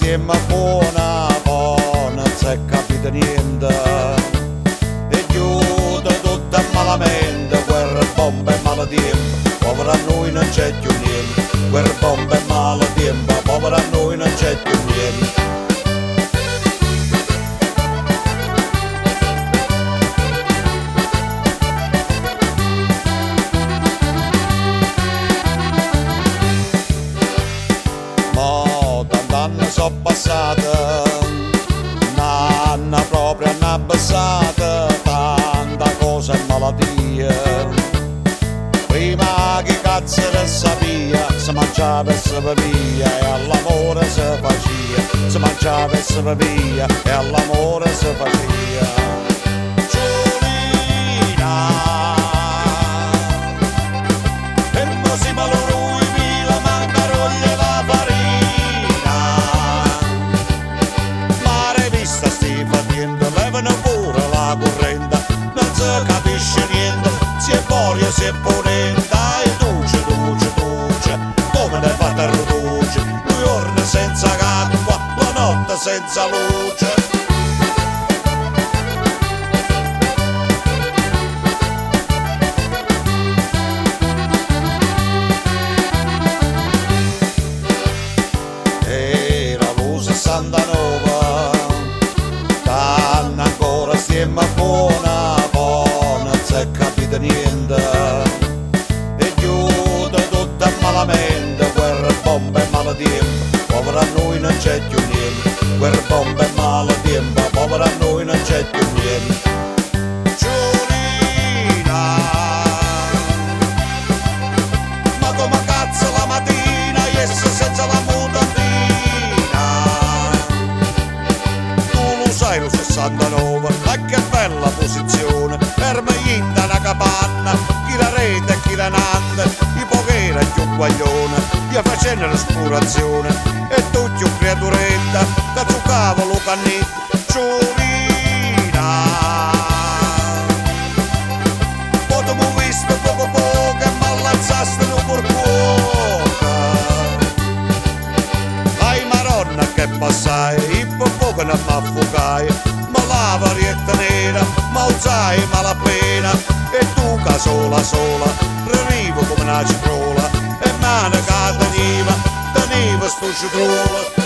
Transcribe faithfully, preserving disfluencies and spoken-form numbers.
stiamo buona, poi non si è capito niente. E chiude tutto malamente, quel bomba e malatempo, povera a noi non c'è più niente. Quel bomba e malatempo, povera a noi non c'è più niente. Anni sono passati, un'anna proprio hanno abbassata, tanta cosa e malattie. Prima che cazzo ne sapia, si mangiava e si bevia e all'amore si faceva, si mangiava e si bevia e all'amore si faceva. Capisce niente, si è boria, si è ponenta e duce, duce, duce, come ne fate a riduce, due giorni senza acqua, la notte senza luce. Era lo sessantanove, danno ancora stiamo buona, capite niente. E chiude tutto malamente, quel bomba e malatempo, povera a noi non c'è più niente. Quel bomba e malatempo, povera a noi non c'è più niente. Giulina, ma come cazzo la mattina essa senza la mutandina? Tu lo sai lo sessantanove, ma che bella posizione, ferma in una capanna, chi la rete e chi la nanda, i pochera e più guaglione, gli facendo l'esplorazione, e tu più creaturetta, che zuccavo lo cannetto, Giulina. Poi tu mi visto poco poco e m'allazzaste no per cuoca. Ai maronna che passai, i poco ne m'affocai, ma la varietta nera, ma alzai malapena, e tu che sola sola, arrivo come una citrola, e mano che teniva, teniva sto citrola.